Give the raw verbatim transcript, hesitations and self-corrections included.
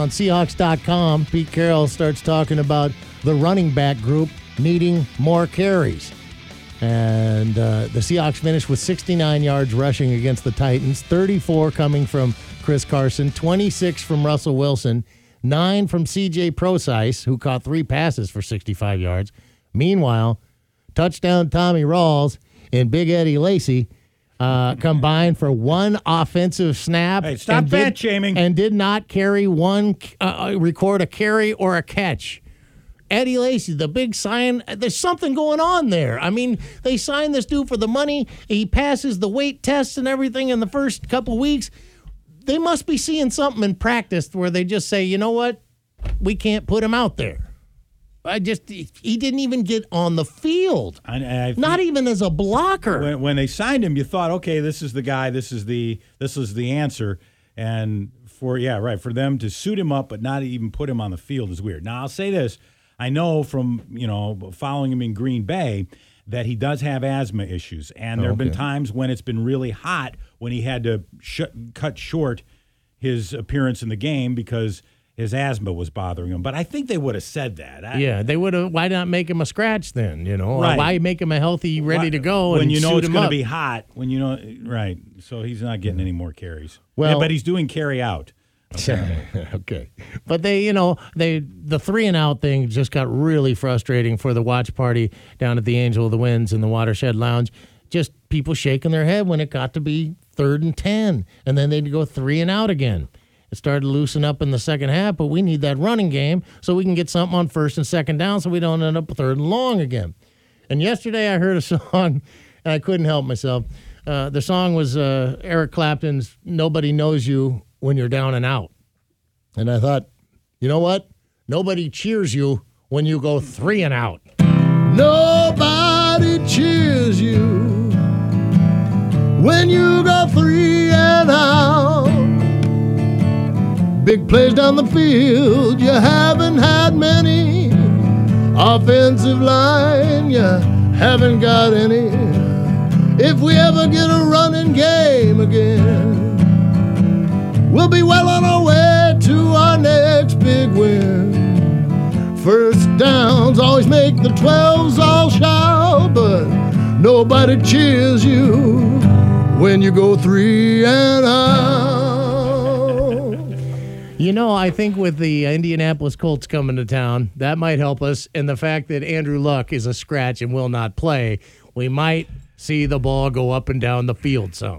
on Seahawks dot com, Pete Carroll starts talking about the running back group needing more carries. And uh, the Seahawks finished with sixty-nine yards rushing against the Titans, thirty-four coming from Chris Carson, twenty-six from Russell Wilson, nine from C J Prosise, who caught three passes for sixty-five yards. Meanwhile, touchdown Tommy Rawls and Big Eddie Lacy uh, combined for one offensive snap. Hey, stop fat shaming. And did not carry one, uh, record a carry or a catch. Eddie Lacy, the big sign, there's something going on there. I mean, they signed this dude for the money. He passes the weight tests and everything in the first couple weeks. They must be seeing something in practice where they just say, you know what, we can't put him out there. I just, he didn't even get on the field. I, I, Not even as a blocker. When, when they signed him, you thought, okay, this is the guy, this is the this is the answer. And for, yeah, right, for them to suit him up but not even put him on the field is weird. Now, I'll say this. I know from, you know, following him in Green Bay that he does have asthma issues. And there have okay. been times when it's been really hot when he had to sh- cut short his appearance in the game because his asthma was bothering him. But I think they would have said that. I, yeah, they would have. Why not make him a scratch then, you know? Right. Why make him a healthy, ready Why, to go when and you know suit it's him going to up? be hot, when you know, right. So he's not getting any more carries. Well, yeah, but he's doing carry out. Okay. okay. But they, you know, they the three and out thing just got really frustrating for the watch party down at the Angel of the Winds in the Watershed Lounge. Just people shaking their head when it got to be third and ten, and then they'd go three and out again. It started to loosen up in the second half, but we need that running game so we can get something on first and second down so we don't end up third and long again. And yesterday I heard a song, and I couldn't help myself. Uh, the song was uh, Eric Clapton's "Nobody Knows You When You're Down and Out." And I thought, you know what? Nobody cheers you when you go three and out. Nobody cheers you when you go three and out. Big plays down the field, you haven't had many. Offensive line, you haven't got any. If we ever get a running game again, we'll be well on our way to our next big win. First downs always make the twelves all shout, but nobody cheers you when you go three and out. You know, I think with the Indianapolis Colts coming to town, that might help us. And the fact that Andrew Luck is a scratch and will not play, we might see the ball go up and down the field some.